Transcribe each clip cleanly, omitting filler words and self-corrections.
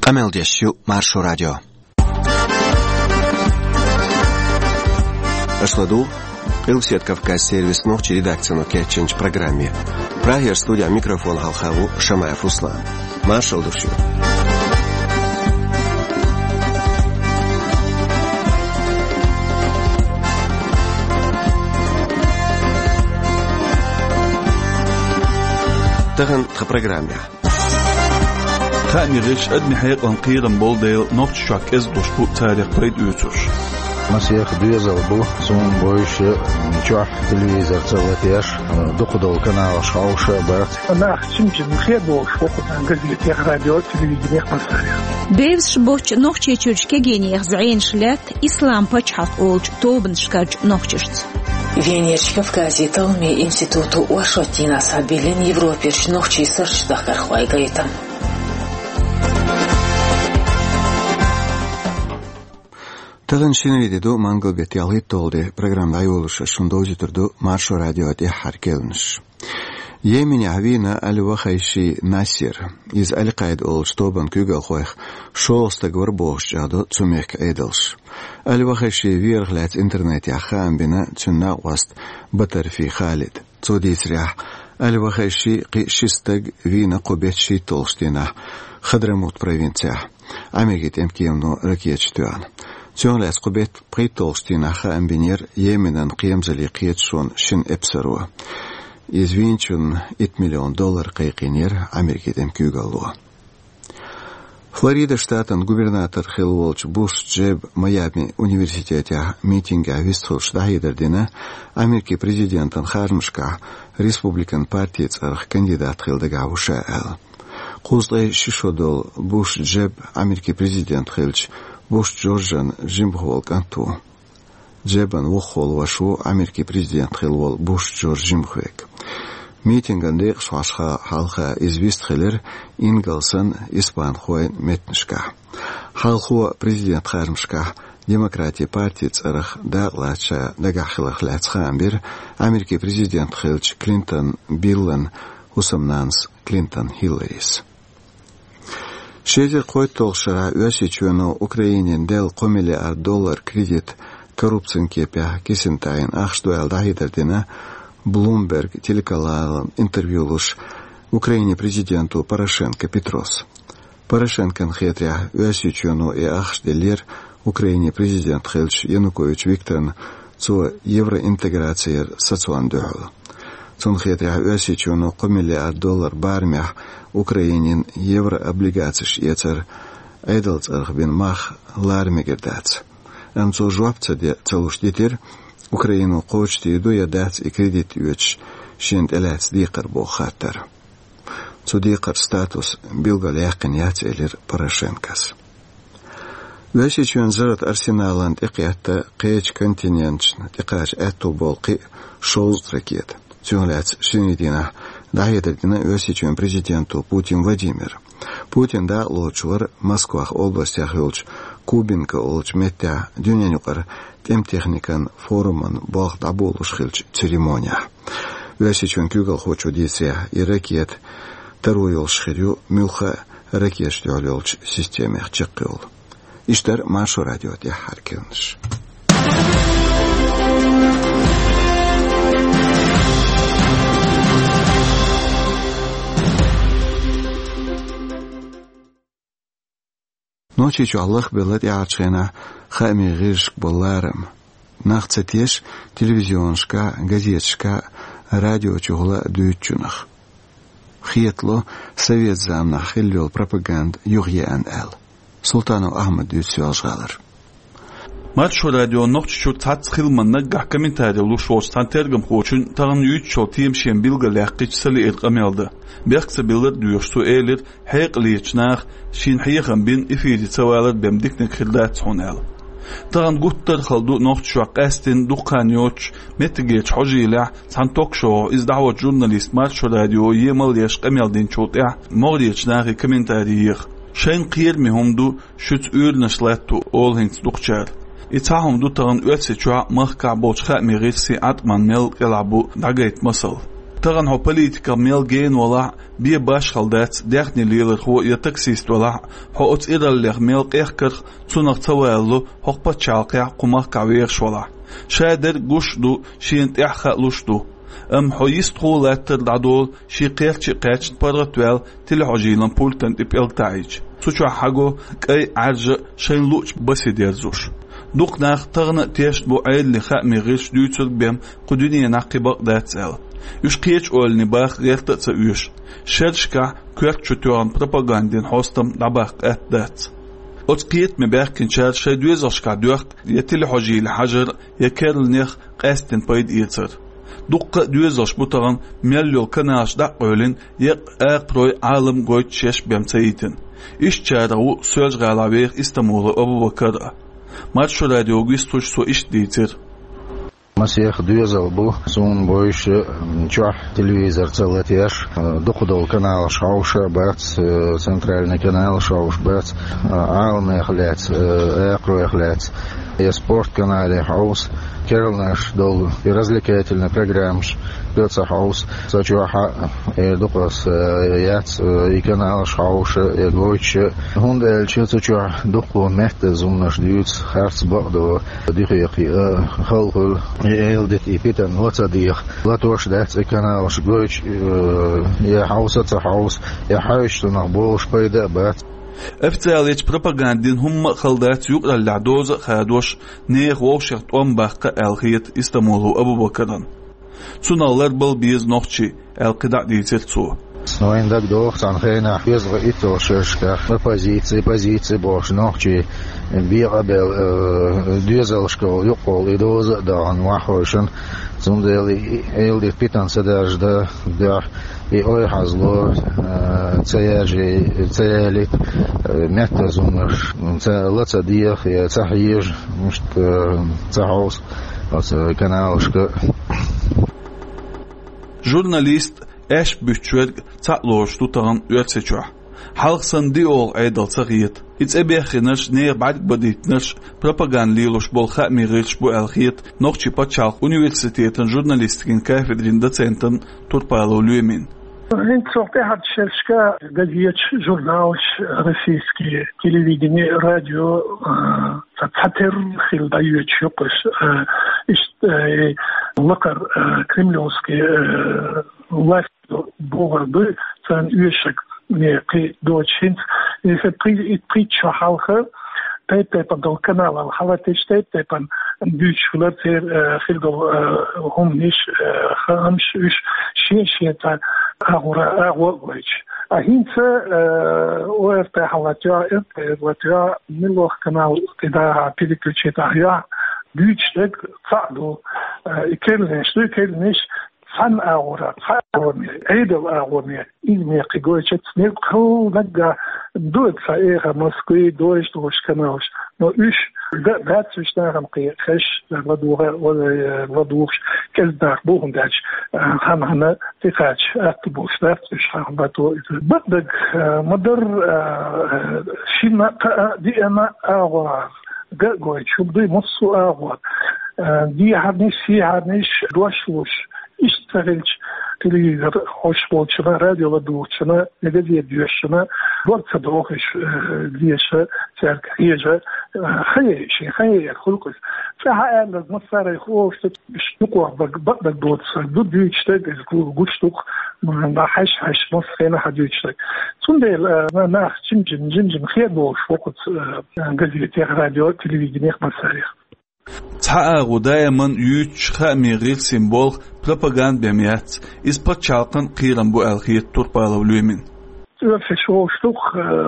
Ameldesju Maršu radio. Ашладу, Илсет Кавказ сервис ногчи редакцияну кетченч программе. Прагер студия микрофон Халхаву Шамаев Руслан. Маршал душу. Таган в программе. خامرش أدنى حيقان قيران بولديل نوتشاك إزدوشبو تاريخ قيد أوتوش مسيح بيزالبو سون بويش نشوح تلفزيون تسويتيش دقدو كنا شاوش بارت أنا أحسنت مخير بوش وقت قزلت راديو تلفزيون قصاري بيفس بوش نوخشي كجيني يخزعين شلات إسلام بچحق أولج توبن شكاج نوخشت Венечка в Казиталме институту Уашотина Сабилин Европе шнохчи сырчдах кархвай гаитам. Таган шиневидеду мангал бетиалхит толде программда юлуша шундозитурду Маршу радио де харкелнш. Йемени авина аль-Вахайши Насир из Аль-Каид олж тобан күгел хойх шолста гварбош жаду цумек эдэлш. Аль-Вахайши вирглят интернете ахамбина цунна васт батарфи Халид. Цудисрях Аль-Вахайши шистаг вина кубетши толштина хадрамут провинция. Амегит эмкиемну ракетштуан. Цунлас кубет притолштина ахамбинер Йеменан киемзали киетшон шин эпсару. Извинчун $1 миллион кайкинер Америкидем кюгалло. Флорида штатан губернатор Хилволч Буш Джеб Майами университете митинга вистхолш дахидердина Америки президентан Хармшка республикан партии царх кандидат Хилдегауша эл. Кузлай шишодол Буш Джеб Америки президент Хилч Буш Джорджан Джимхол канту. Джебан вохол вашу Америки президент Хилвол Буш Джордж Джимхвек. Митингande швашха халха известхелер Ингалсон Испан хойн метншка. Халху президент Хармшка демократия партии царах даглача дагахлах лацхамбир Америки президент Хилч Клинтон Биллан Усамнанс Клинтон Хилларис. Шезер қой толшара өсечуэну Украинен дел $1 миллиард кредит коррупцион кепя кисентайн ахштуэл дахидердина Bloomberg телеканал интервьюлуш Украине президенту Порошенко Петрос. Порошенко хетря өсючуну и ахшделер Украине президент Хельч Янукович Викторн цо евроинтеграция социандуэл. Цон хетря өсючуну $1 миллиард бармях Украинин еврооблигациш ецер эйдалцарх бен мах лармегердац. Анцо жуапца де целуштитер Украину қочти иду ядац и кредит юэч шент элац дикар бо хаттар. Цу дикар статус билгал яқин яц элер Порошенкас. Вэши чуэн зарат арсеналанд иқиятта қэч континентшн тиқач әтту болқи шолз ракет. Цюнляц шинидина дахидердина вэши чуэн президенту Путин Владимир. Путин да лочуар Москвах областях юлч Кубинка олч метя дюнянюкар тем техникан форуман бог дабулуш хилч церемония. Вэшичун кюгал хочу дисия и ракет таруйол шхирю мюха ракет штюалёлч системех чеккыл. Иштар Маршу радио де харкелнш. Ночи чу Аллах белет яачена хами гиршк болларам. Нахцатеш телевизионшка, газетшка, радио чугла дүйчунах. Хиетло совет замна хиллёл пропаганд югьян эл. Султану Ахмад дүйсюалжгалар. Маршу радио нохчу цац хилманна гах комментарий лушвош тантергам хочун тагын үйтчо тиемшен билгал яққичсали элқамелды. Бяқса билер дүйошту элер хайқлиечнах шин хайхан бин эфири цавалар бемдикнек хилдат сонал. Тагын гуттар халду нохчу қастин духаньоч метгеч хожила сантокшо издавот журналист Маршу радио емал яшқамелдин чотя моричнахи комментариих. Шен қиермихумду шүц үрнешлатту олхинц духчар. إتاهم دو تغن أتسجوا مخكع بوشخاء مغيرسي أتمن ميل يلعبو دقيت مصل تغن هو بوليتيكا ميل ولا بي باش خلدات داخني ليلر هو يتكسيست ولا هو اتئرل ميل قيخكر تونغ توالو هقبا تشالقيا قمار كاويرش ولا شادر قشدو شينت احخلوشدو هو يستغو لاتر دادول شي قيرتشي قيتش برغتوال تلحجيلن بولتن تبيل تايج سوچو حاجو كاي عرج شين لوچ بسي ديرزوش دوق ناخ تغن تيشت بو عيد لخاء ميغيش دوتر بيم قدوني ناقبق داتسال يوش قيتش اول نباخ غيرت تساويش شرشكا كويرت شتوان بروباغاندين هوستم نباخ ات دات قيت مباخ كنشار شي دوزاشكا دوخ يتلحجي لحجر يكيرل نيخ قاستن بايد ايتر دوق دوزاش بوتغن ميليو كناش داقولين يق اقروي عالم قويت شيش بيمتايتن إيش تشارعو سوج غالابيخ استمول أبو بكر مارشو راديو غيستوش سو إيش ديتر مسيح دوزال بو سون بويش نشوح تلفزيون تلاتيش دقدو канал شاوش بات центральный канал شاوش بات عالم خلات اقرو خلات и спорт канале хаус كيرلناش دول في развлекательные программы بيتسا хаус سачуаха دقص يات и канал шауш и гойч хундел чуачуа дقو мехт зумнаш дют харц бадо дихи خلخل يلدت إبتن وتصديق لا توش ده كنا شجوج يا حوسة حوس يا حايش تنقبوش بيدا بات افتاليش بروباغاندين هم خلدات يقرأ العدوز خادوش نيخ ووشيخ طوام باقة الخيط استموله أبو بكران سنالر بل بيز نوخشي القدع ديتر تو نوين دك دوخ عن خينا يزغ إيتو شرشكا позиции бош نوخشي بيقبل دوزل شكول يقول إدوز دان وحوشن زندلي إلدي بيتان سداج ده и ой hazlo цеяли метазумаш лацадиях и цахиж может цахаус каналышка журналист эш bütçüer çaqloş tutan üretseçü halqsan diol aydal çaqiyet İtsebexiners neer bad baditners propagandliloş bol xamirish bu alxiyet noqchi pachaq universiteten jurnalistikin kafedrin docenten Turpalo Luemin Инцовте хатшевска газет журнал российские телевидение радио цатер хилдают шокос ist лакар кремлевский власть богорды цан уешек не ки дочинт и притча халха تيبان دو كنال الحواتش تيبان بيش فلاتير خلدو هم نيش خامش وش شين تا أغوش أهينسا ويرتا حواتيا ملوخ كنال كدا بيديكوشي تاهيا بيش تك تعدو كيلنش فن أغورا عيدل أغورا إلمي قيقوشت نبقو نجا دوت سائغة مسكوي دوش كناوش نو إيش دات وش نعم قيخش لدوغش كالدار بوهم داش هنا تقاش أكتبوش دات وش هم باتو بدك مدر شينا دي أنا أغورا قوي شو بدي مصو أغورا دي هرنيش دوشلوش İştahilç televizyon hoş bolçuna radyola doğuşuna ne de diye diyorşuna varsa da hoş diyese serkiyece hayır خلقس فهذا المسار يخوف بشتوق بقدر دوتس ضد يشتاق قشتوق ما حش مصينا حد يشتاق سندل ما جنجن خير بوش وقت جزيرة راديو تلفزيون مسار تحقق دائما يوش خامي غير سيمبول بروباغاند بميات إسبات شالقن قيران بو الخيط Turpalo Luemin. Вообще штук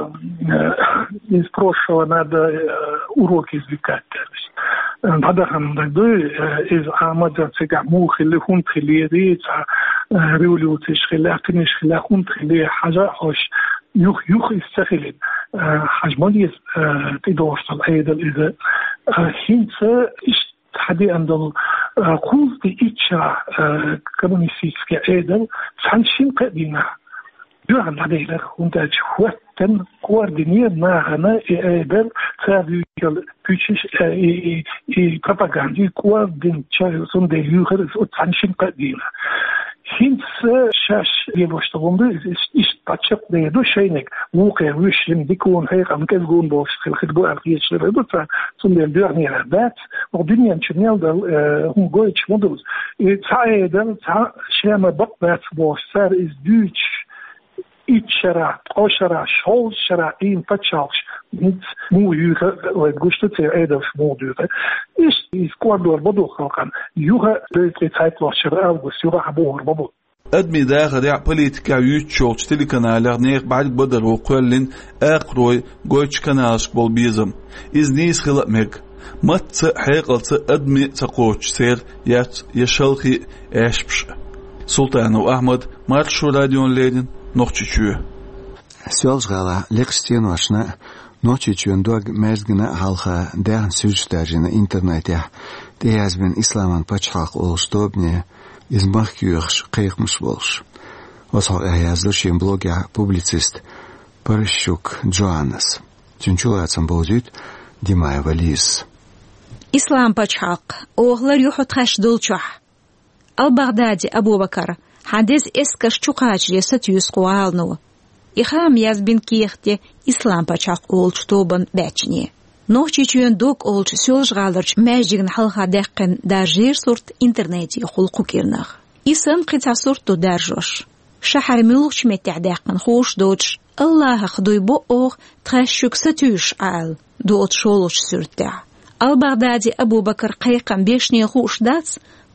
из прошлого надо уроки извлекать. هذا هم إذ عمد تجمع خلي هم خلي ريت ريولوتش خلي أكنش خلي هم خلي حاجة خوش يخ يستخدم حجمالي تدوش الأيضا إذا هنسا حدي عندهم خوف بإيشا كمونيسيسكي أيضا فانشين قديمة جوعن عليه ونداج وقتن كواردينير معنا أيضا تابيل بيشش propagandi كواردين تشايلسون ديليوخر فانشين قديمة Hint şaş yeboştuğumda iş taçıp deydu şeynek vuqe wüşlim dikun heyqam kezgun boş xilxit bu arqiyçleri bu ta sundan dörniyer bat o dünyanın çınelde goyç moduz sayeden şema bakbat boş sar is düç İçşara, oşara, şolşara, in paçalş, mit muğyuğa, ve guştutse edef muğyuğa. İşte İskvador bodu halkan, yuha dövütle taytlaşır avgus, yuha habuğur bodu. أدمي داخل يع بوليتيكا يوتشوك تلي كنالر نيق بعد بدر وقولن أقروي قويتش كنالش بول بيزم إزنيس خلق ميك مت حيقلت أدمي تقوش سير يشلخي أشبش سلطان وأحمد مارشو راديون ليدن نوخچچو Sölsgala lekstien wasna nochchuen dog mezgna halha dern süjtajina internetja de yazben islaman pachaq olstobne izmachkyuch qeyqmus bolsh was ha yazdırshin blogya publicist Parashuk Johannes Tünçulatsam bozut Dimay Valis İslam pachaq oğlar yuhut xashdulchuh Al-Baghdadi Abu Bakar Hadis eskash chuqach lesat yusqwalnu İxam yazbin kiyxte İslam pachaq olch toban bachni Nochchuen dok olch sölsgalderch mäjigin halha deqqin darjir sort interneti xulqu kirnaq İsam qita sortu darjosh Şahar milch met'deqqin xoş doch Allah xdoy bu oq txashuk satyush al dot sholoch sürtda Al-Baghdadi Abu Bakar qayqan beshni xoş dats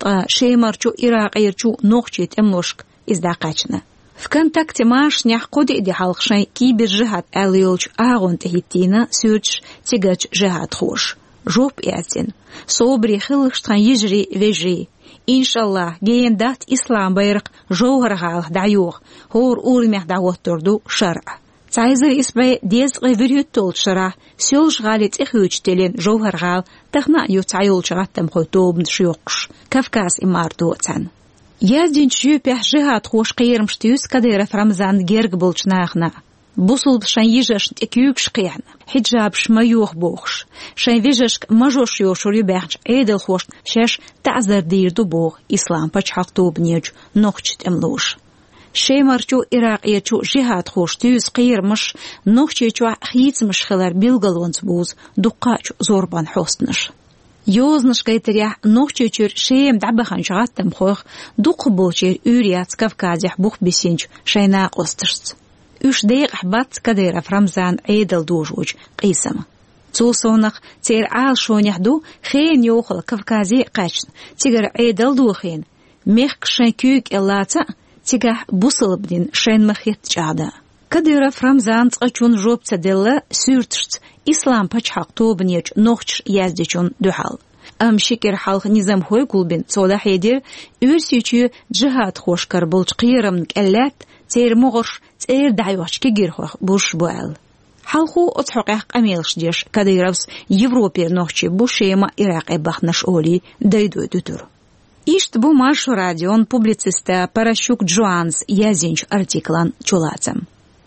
شيمرچو إراقيرچو نوخچيت املوشك إزداقاچنا فكونتاكت ماش نحقود دي حلقشاي كي بجهات أليولچ آغون تهيتينا سورچ تيغاچ جهات خوش جوب إعتين صوبري خلقشتان يجري ويجري إن شاء الله جين دات إسلام بيرق جوهر غالح دعيوغ هور أورميح دعوت تردو شرع Сайзер испай дезгы вирюттол шара сёлж галит ихюч телен жовхар гал тахна ютайол чагаттам хойтобн шёкш Кавказ имардоцан Яздин чюпях жигат хош кыйрмштюс кадеров Рамзан герг болчнахна Бусул шан ежеш текюкш кыян хиджаб шмаюх бохш шан вежеш мажош ёшури бахч эдел хош шеш тазар дирду бох ислам пачхактобнеж нохчт эмлош شيمرچو إراقيچو جهاد خوشتيوز قيرمش نوخچيچو خيتمش خلر بيلغلونز بوز دقاچ زوربان حوستنش يوزنش قيتريح نوخچيچور شيم دعبخان شغاتم خوخ دق بوچير اوريات كافكازيح بوخ بيسينج شينا قوسترس üç دقيق حبات كدير فرمزان عيدل دوجوج قيسم توصونق تير عال شونيحدو خين يوخل كافكازي قاچن تيغر عيدل دوخين ميخ شيكوك إلاتا تيغا بوصلبدين شين مخيت جادا كدير فرمزان تقچون جوب تدل سورتشت اسلام پچحق توبنيج نوخچ يازدچون دوحال ام شكر حلق نظام هوي قلبين صلاح يدير ورسيچو جهاد خوشكر بولچ قيرم كلات تير مغرش تير دعيوش كيرخ بوش بوال حلقو اتحقق اميلش ديش كديرس يوروبير نوخچي بوشيما عراق بخنش اولي دايدو دوتور İşte bu Marşo Radyon publicista Parashuk Joans yazınç artiklan çulatsam.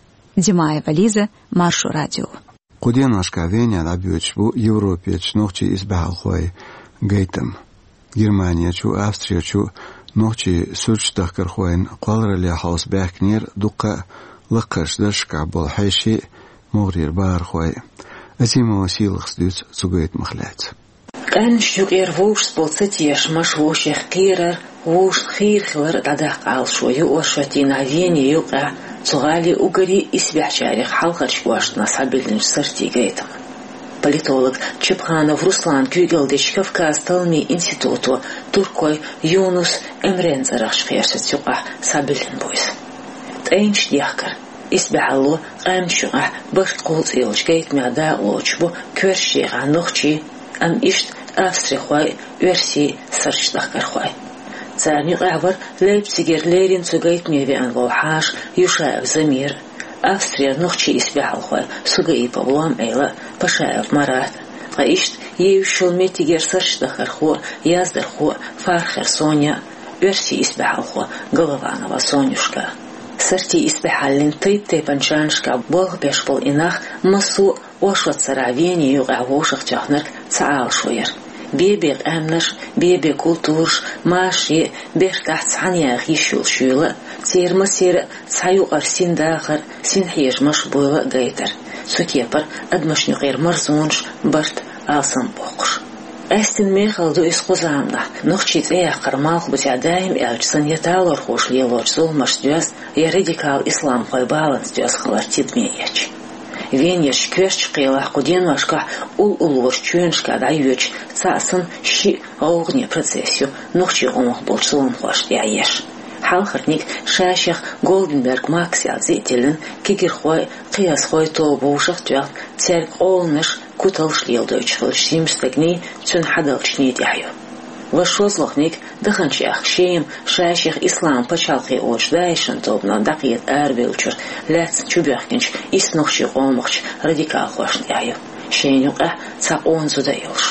Dimay Valiza Marşo Radyo. Qudien aşkavenya labyoç bu Avropaç nohçi izbahalxoy gaytam. Germaniya çu Avstriya çu nohçi sürçtakırxoyn qalrali haus baknir duqa laqashdashka bol hayshi mughrir barxoy. Azima wasilx düz zugayt makhlat. كان شوكير ووش سبوتسيت يشمش ووش يخيرر ووش خير خلر دادق عال شوية وشوتين عفيني يوقع تغالي وقري إسبح شاريخ حلقة شواش نصابلنش سرتي قيتم Политолог Чепханов Руслан Кюгелдич Кавказ Талми институту Туркой Юнус Эмрензарах шхершет сюqa сабилин бойс. Тэнч дяхкар إسبحالو قام شوقع باش تقول إلش قيت معدا لوشبو كورشيغا نوخشي أم إشت أفسري خواي ورسي سرش دخكر خواي زاني قعبر ليبسيجر ليرين سوغيت ميوي أن والحاش يشاف زمير أفسري نوخشي إسبحال خواي سوغي بابوام إيلا بشاف مرات قايشت يوشل ميتيجر سرش دخكر خوا يازدر خوا فارخر سونيا ورسي إسبحال خوا غلوانا وسونيوشكا سرتي إسبحالين طيب تيبانشانشكا بوغ بيشبول إناخ مسو وشوت سراويني يوغع ووشخ جاخنر تعال شوير بيبيق أمنش بيبيق كولتورش ماشي بيركح تصحنيا غيشول شولا تير مسير تصحيو أرسين داخر سين حيج مشبوغة غيتر سوكيبر أدمش نغير مرزونش برد آسان بوقش أستن ميخل دو إسخوزامنا نخشيت قرماخ بتاع دايم أجسن يتالور خوش ليلور زول مشدوز يريديكال إسلام خوي بالانس دوز خلار تدمييش Венеш квеш қила қуден вашка улуш чүншка дайвич цасын ши огне процессию нухчи омох болчулун хош яеш халхарник шаших Голденберг Максиал зителин кигерхой қиясхой тобушах тяг церк олныш куталшлил дойчвыл шимстегни цун хадалчни дяю وشوزلخنيك دخن شيخ شيم شاشيخ إسلام بشالقي أوش دايشن توبنا دقيت أربيلشر لاتس تشبيخكنش إسنوخشي قومخش راديكال خوشن يايو شينيوقه تاقون زودايلش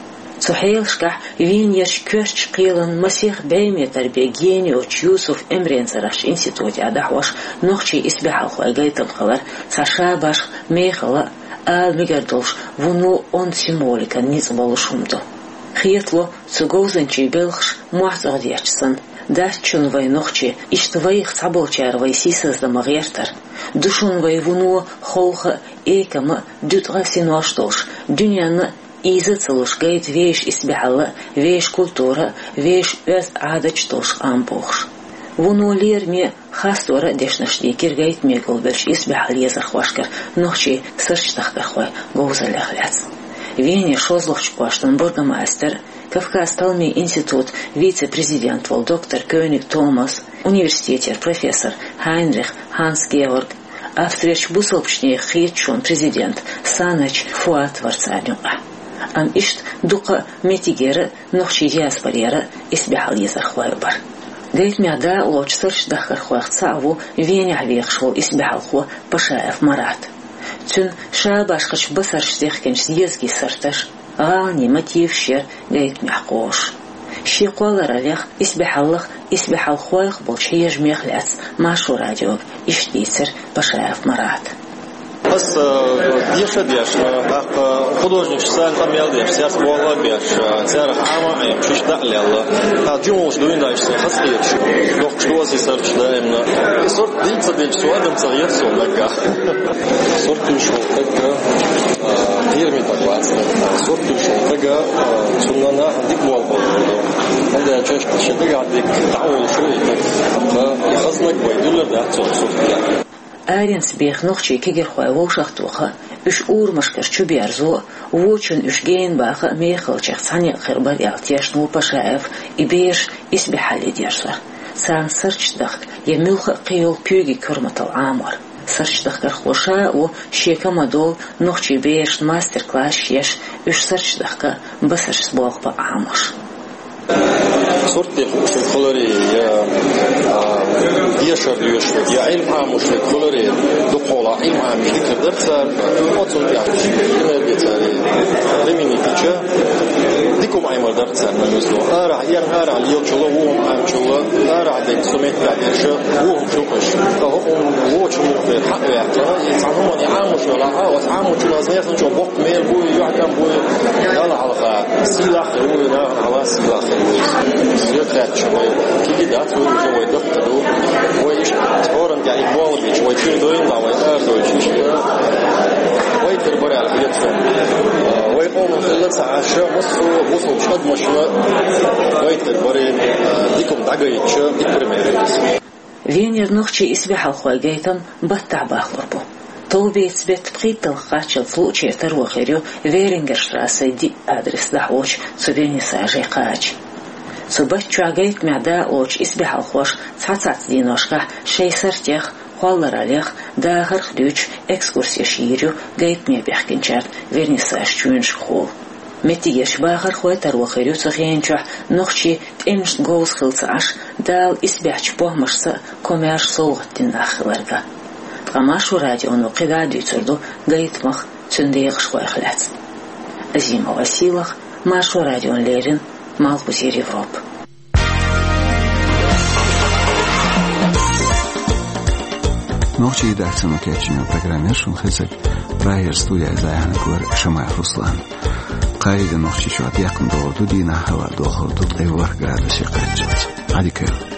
صحيلشكح وين يش كرش قيلن مسيح بيمتر بيجينيو يوسف إمرين زرش إنستيتوت أدحوش نوخشي إسبحال خوي قيتم خلر ساشاباش ميخلا ميجردوش ونو أون سيموليكا نيزبالشومدو خيطلو цугоузанчи белхш муахзагдиячсан дачун вайнохчи иштвайх цаболчар вайсисас да магертар душун вайвуну холха экама дютгасинуаштош дюняны изыцылуш гайт веш исбихалла веш культура веш өз адачтош амбохш вуну лерме хастора дешнашли киргайт меголбелш исбихал езархвашкар нохчи сырчтахкархвай гоузаляхляц Вене Шозловчкуаштан бургомастер, Кавказ Талми институт, вице-президент вол доктор Кёник Томас, университетер профессор Хайнрих Ханс Георг, Австрияч Бусолпчне Хитчун президент Санач Фуат Варцанюа. Ам ишт дука метигера нохчи диаспорера исбихал езархвайбар. Гейт мяда лоч сырч дахархвах цаву Вене авиахшвол исбихал хва Пашаев Марат. Цун шабашхач басарштехкенш езги сарташ غاني мотив шер гейт мяхош شيقوال راليخ إسبحالخ إسبحال خويخ بولشيج ميخلعس ماشو راديو إشتيسر بشايف مرات بس ديش художник сам тамел деш сяс болла беш цер хама ем шиш дали алла та джумус дуиндаш хасхиет дох штоз исар чдаем сорт динца беш суадам царьет сомага сорт тушо така фирме тагласно сорт тушо така суннана диквал болду анда чешка шедга дик таул шуй та хаснак байдулар да сорт Аренс бехнохчи кигерхвай волшахтуха үш урмашкар чубиарзу вочун үш гейн баха мехалчах сани хырбар ялтешну Пашаев и беш исбихали дерсар сан сырчдах емилха қиол пюги курматал амар сырчдах кархоша о шекамадол нохчи беш мастер-класс еш үш сырчдахка басарс болхпа амаш صورتي خلوري يا شرديوش يا علم عاموش خلوري دقولا علم عامش كدر صار اوتون يعيش بيتاري لميني بيتشا ديكم عمر درتسان منزلو ارا ينهار على يوتشلو وهم عامشلو ارا ديك سميت بعدش وهم شوكش فهم ووتشو في حق يتعاملون يعاموش ولا عاموش لازم ياخذوا بوق ميل بو يعكم بو يلا على سلاح ولا على سلاح سيرت شوي كي دات وي دكتور وي تورن يعني بولبيش وي تشيدوين لا وي اردويش وي تربر على اليوتيوب وي قوم خلص عشاء وصل شد مشروع وي تربر ديكم دغايتش ديكرميرس Венер нохчи исбихал хойгейтам баттаа бахлорбу. Толбейт свет бхитал хачил случай тарвахерю Верингерштрассе ди адрес дахоч цувени сажей хач. Цубачу агейт мяда оч исбихал хош цацац диношка шейсартех холларалех дахар хлюч экскурсия ширю гейт мебехкинчарт вернисаж чүнш хол. Метигеш бахар хой тарвахерю цахенчах нохчи тэмш гоус хилцаш дал исбяч похмашса комяш солгаттин дахларга. Амашу радиону қидаду цурду гайтмах цундеяш хойхляц. Зима Василах, Машу радион Лерин, Малбузир Европ. Ночи редакцию кечению программе Шунхецек Брайер студия Заяна Гуэр Шамаев Руслан. قايد نوخشي شو عتيقن دور دو دينا هوا دو خردو 4 градуси قرچت عادي كيلو